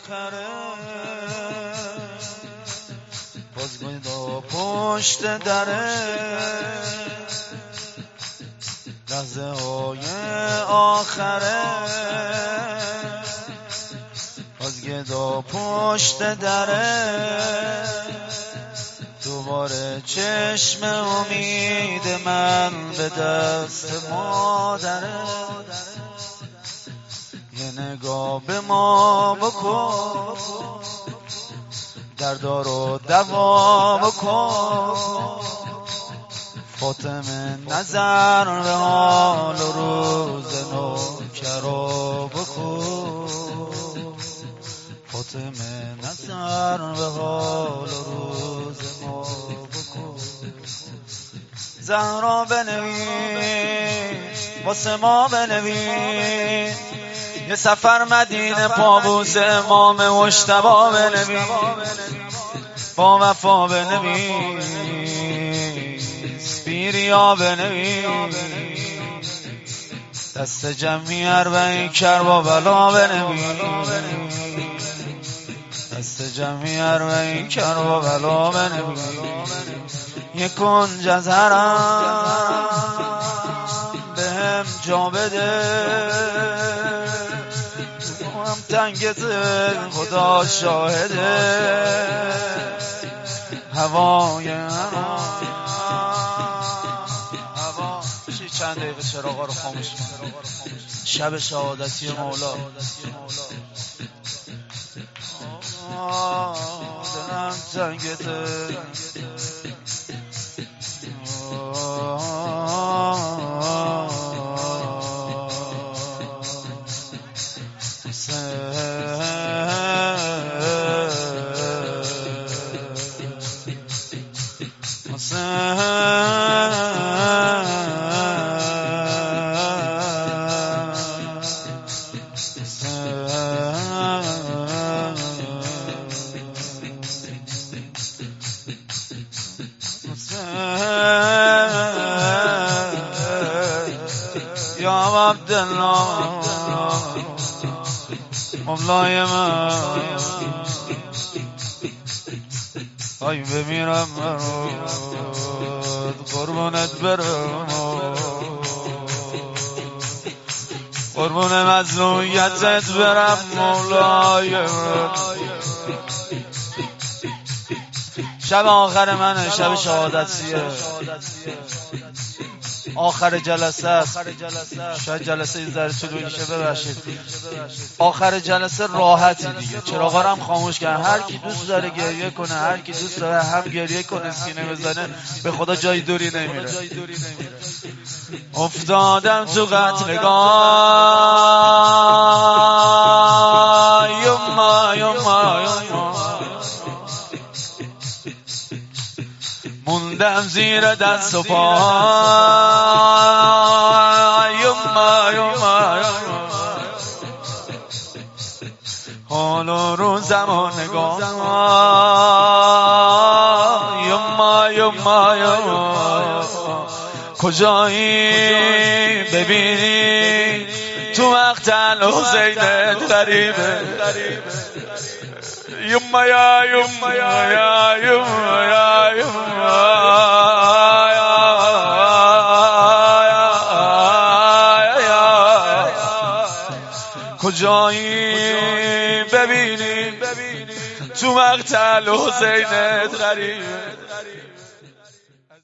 آخره بازگاه پشت دره لحظه های آخره بازگاه پشت دره دوباره چشم امید من به دست مادره یه نگاه به ما بکن دردا رو دوا بکن فاطمه نظر به حال و روز نوکرا بکن فاطمه نظر به حال و روز ما بکن زهرا بنویس واسه ما بنویس یه سفر مدینه پابوس امام مجتبی بنویس با وفا بنویس بیریا بنویس دست جمعی اربعین کربلا بنویس دست جمعی اربعین کربلا بنویس یک کنج از حرم بهم جا بده هم تنگت خدا شاهده هوای هوا چند دقیقه چراغا رو خاموش کن شب شهادتی مولا دلم تنگت یا عبدالله مولای من ای بمیرم قربونت برم قربون مظلومیتت برم مولای من شب آخر منه شب شهادتیه آخر جلسه است شاید جلسه یه ذره طول بکشه ببخشید آخر جلسه راحتی دیگه چراغا رو هم خاموش کردن هر کی دوست داره گریه کنه هر کی دوست داره هم گریه کنه سینه بزنه به خدا جای دوری نمیره افتادم تو قتلگاه یما یما موندم زیر دست و پا یما یما حال و روزم و نگاه یما یما یما کجایی ببینی تو مقتل حسینت غریبه یما یا یما یا یما یا یما کجایی ببینی تو مقتل حسینت غریبه